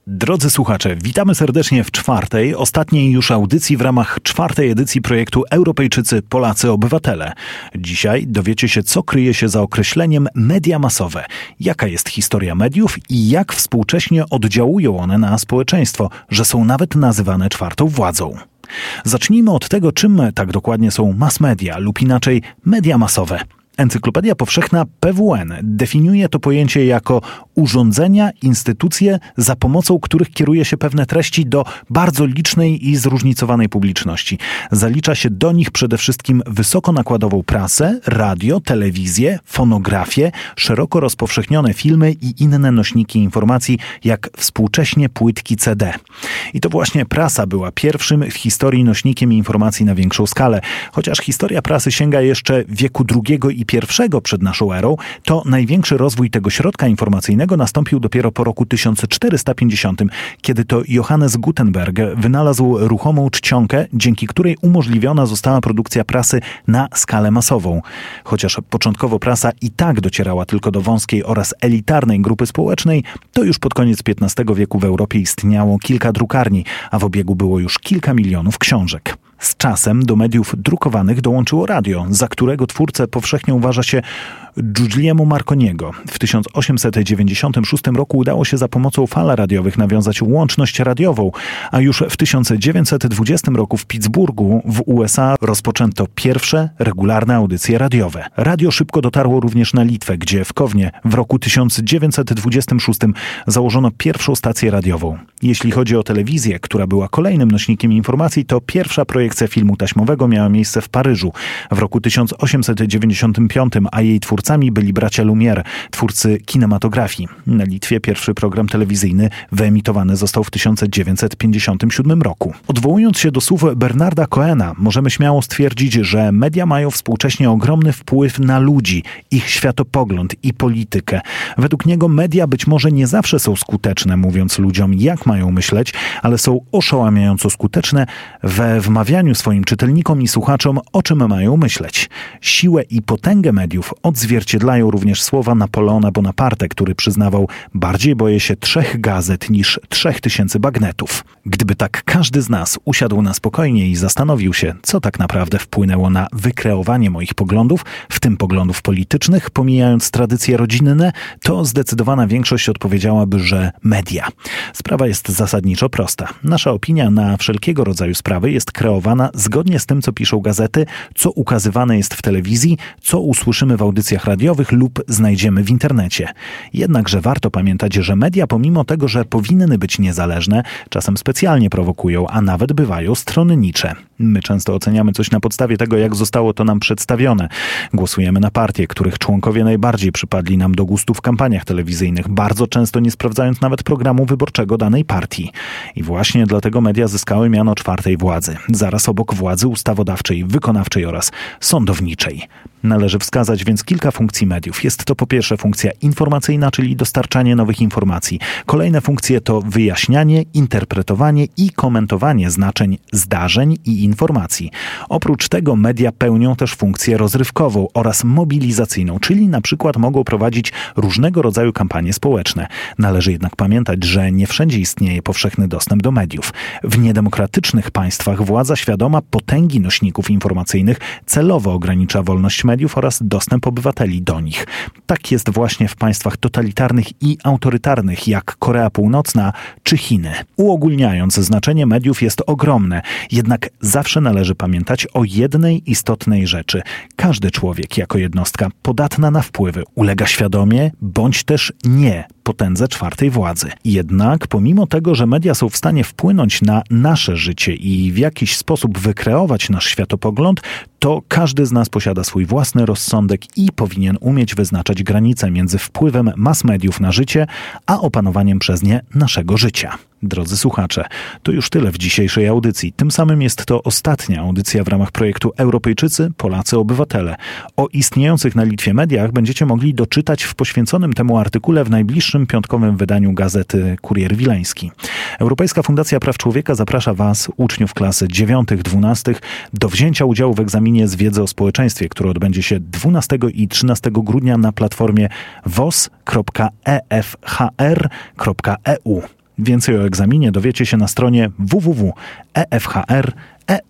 Drodzy słuchacze, witamy serdecznie w czwartej, ostatniej już audycji w ramach czwartej edycji projektu Europejczycy, Polacy, Obywatele. Dzisiaj dowiecie się, co kryje się za określeniem media masowe, jaka jest historia mediów i jak współcześnie oddziałują one na społeczeństwo, że są nawet nazywane czwartą władzą. Zacznijmy od tego, czym tak dokładnie są mass media lub inaczej media masowe. Encyklopedia Powszechna PWN definiuje to pojęcie jako urządzenia, instytucje, za pomocą których kieruje się pewne treści do bardzo licznej i zróżnicowanej publiczności. Zalicza się do nich przede wszystkim wysokonakładową prasę, radio, telewizję, fonografię, szeroko rozpowszechnione filmy i inne nośniki informacji, jak współcześnie płytki CD. I to właśnie prasa była pierwszym w historii nośnikiem informacji na większą skalę. Chociaż historia prasy sięga jeszcze wieku II i I przed naszą erą, to największy rozwój tego środka informacyjnego nastąpił dopiero po roku 1450, kiedy to Johannes Gutenberg wynalazł ruchomą czcionkę, dzięki której umożliwiona została produkcja prasy na skalę masową. Chociaż początkowo prasa i tak docierała tylko do wąskiej oraz elitarnej grupy społecznej, to już pod koniec XV wieku w Europie istniało kilka drukarni, a w obiegu było już kilka milionów książek. Z czasem do mediów drukowanych dołączyło radio, za którego twórcę powszechnie uważa się Guglielmo Marconiego. W 1896 roku udało się za pomocą fal radiowych nawiązać łączność radiową, a już w 1920 roku w Pittsburghu w USA rozpoczęto pierwsze regularne audycje radiowe. Radio szybko dotarło również na Litwę, gdzie w Kownie w roku 1926 założono pierwszą stację radiową. Jeśli chodzi o telewizję, która była kolejnym nośnikiem informacji, to pierwsza projekcja filmu taśmowego miała miejsce w Paryżu w roku 1895, a jej twórcami byli bracia Lumière, twórcy kinematografii. Na Litwie pierwszy program telewizyjny wyemitowany został w 1957 roku. Odwołując się do słów Bernarda Cohena, możemy śmiało stwierdzić, że media mają współcześnie ogromny wpływ na ludzi, ich światopogląd i politykę. Według niego media być może nie zawsze są skuteczne, mówiąc ludziom, jak mają myśleć, ale są oszałamiająco skuteczne we wmawianiu swoim czytelnikom i słuchaczom, o czym mają myśleć. Siłę i potęgę mediów odzwierciedlają również słowa Napoleona Bonaparte, który przyznawał: bardziej boję się 3 gazet niż 3000 bagnetów. Gdyby tak każdy z nas usiadł na spokojnie i zastanowił się, co tak naprawdę wpłynęło na wykreowanie moich poglądów, w tym poglądów politycznych, pomijając tradycje rodzinne, to zdecydowana większość odpowiedziałaby, że media. Sprawa jest zasadniczo prosta. Nasza opinia na wszelkiego rodzaju sprawy jest kreowana zgodnie z tym, co piszą gazety, co ukazywane jest w telewizji, co usłyszymy w audycjach radiowych lub znajdziemy w internecie. Jednakże warto pamiętać, że media, pomimo tego, że powinny być niezależne, czasem specjalnie prowokują, a nawet bywają stronnicze. My często oceniamy coś na podstawie tego, jak zostało to nam przedstawione. Głosujemy na partie, których członkowie najbardziej przypadli nam do gustu w kampaniach telewizyjnych, bardzo często nie sprawdzając nawet programu wyborczego danej partii. I właśnie dlatego media zyskały miano czwartej władzy, zaraz obok władzy ustawodawczej, wykonawczej oraz sądowniczej. Należy wskazać więc kilka funkcji mediów. Jest to po pierwsze funkcja informacyjna, czyli dostarczanie nowych informacji. Kolejne funkcje to wyjaśnianie, interpretowanie i komentowanie znaczeń zdarzeń i informacji. Oprócz tego media pełnią też funkcję rozrywkową oraz mobilizacyjną, czyli na przykład mogą prowadzić różnego rodzaju kampanie społeczne. Należy jednak pamiętać, że nie wszędzie istnieje powszechny dostęp do mediów. W niedemokratycznych państwach władza świadoma potęgi nośników informacyjnych celowo ogranicza wolność mediów oraz dostęp obywateli do nich. Tak jest właśnie w państwach totalitarnych i autorytarnych, jak Korea Północna czy Chiny. Uogólniając, znaczenie mediów jest ogromne, jednak zawsze należy pamiętać o jednej istotnej rzeczy. Każdy człowiek jako jednostka podatna na wpływy ulega świadomie bądź też nie potędze czwartej władzy. Jednak pomimo tego, że media są w stanie wpłynąć na nasze życie i w jakiś sposób wykreować nasz światopogląd, to każdy z nas posiada swój własny rozsądek i powinien umieć wyznaczać granice między wpływem mass mediów na życie, a opanowaniem przez nie naszego życia. Drodzy słuchacze, to już tyle w dzisiejszej audycji. Tym samym jest to ostatnia audycja w ramach projektu Europejczycy, Polacy, Obywatele. O istniejących na Litwie mediach będziecie mogli doczytać w poświęconym temu artykule w najbliższym piątkowym wydaniu gazety Kurier Wileński. Europejska Fundacja Praw Człowieka zaprasza Was, uczniów klasy 9-12, do wzięcia udziału w egzaminie z wiedzy o społeczeństwie, który odbędzie się 12 i 13 grudnia na platformie wos.efhr.eu. Więcej o egzaminie dowiecie się na stronie www.efhr.edu.pl.